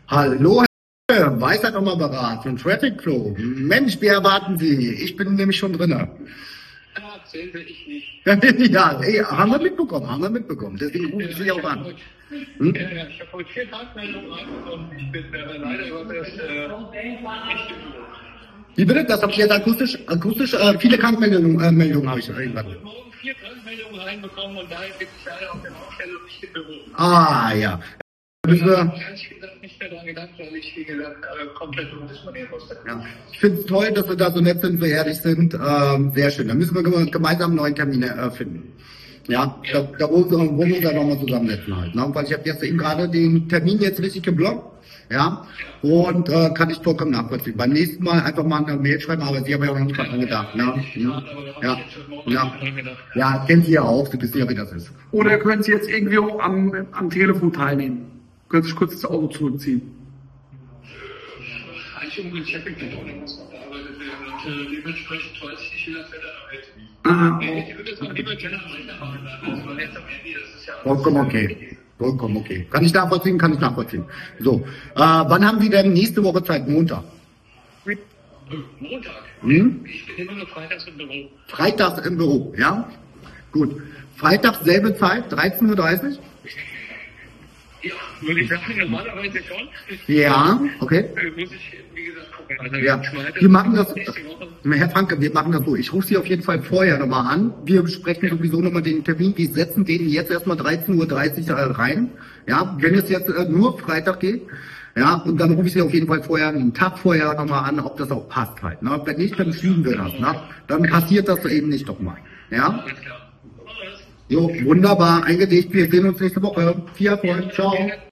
Hallo, Herr Weisheit nochmal Apparat von Traffic Flow. Mensch, wie erwarten Sie? Ich bin nämlich schon drinne. Ja, sehen will ich nicht. Ja, ey, haben wir mitbekommen. Deswegen rufe ich Sie auch an. Hm? Ich habe heute 4 Tankmeldungen reinbekommen. Ich bin leider Gottes nicht im Büro. Wie bitte? Das habe ich jetzt akustisch viele Krankmeldungen habe ich irgendwann. Ich habe morgen 4 Krankmeldungen reinbekommen und daher gibt es leider auf der Baustelle nicht im Büro. Ah, ja. Müssen wir, Ehrlich gesagt nicht mehr daran gedacht, weil ich, wie gesagt, komplett umdisponieren musste. ja. Ich finde es toll, dass wir da so nett sind, so ehrlich sind. Sehr schön. Da müssen wir gemeinsam einen neuen Termin finden. Ja, da wollen wir uns einfach mal zusammensetzen halt. Ne? Weil ich habe jetzt eben gerade den Termin jetzt richtig geblockt. Ja, und kann ich vollkommen nachvollziehen. Beim nächsten Mal einfach mal eine Mail schreiben, aber Sie haben ja auch noch nicht dran gedacht. Ne? Ja, kennen Sie ja auch, Sie wissen ja, wie das ist. Oder können Sie jetzt irgendwie auch am Telefon teilnehmen? Können Sie sich kurz das Auto zurückziehen? Eigentlich ungefähr auch nicht, was noch gearbeitet werden und dementsprechend weiß ich nicht, wie das Wetter da wird. Ich würde es auch lieber generell machen, weil jetzt am Ende ist es ja Vollkommen okay. Vollkommen okay. Kann ich nachvollziehen. So, wann haben Sie denn nächste Woche Zeit? Montag? Montag. Hm? Ich bin immer nur freitags im Büro. Freitags im Büro, ja? Gut. Freitag selbe Zeit, 13:30 Uhr? Ja, würde ich sagen, normalerweise schon. Ja, okay. Muss ich, wie gesagt, gucken. Also Ja, wir machen das, Herr Franke, wir machen das so. Ich rufe Sie auf jeden Fall vorher nochmal an. Wir besprechen sowieso nochmal den Termin. Wir setzen den jetzt erstmal 13:30 Uhr rein. Ja, wenn es jetzt nur Freitag geht. Ja, und dann rufe ich Sie auf jeden Fall vorher, einen Tag vorher nochmal an, ob das auch passt halt. Ne? Wenn nicht, dann schieben wir das. Ne? Dann passiert das eben nicht nochmal. Ja? Alles klar. Jo, wunderbar, eingedicht. Wir sehen uns nächste Woche. Viel Erfolg. Ciao.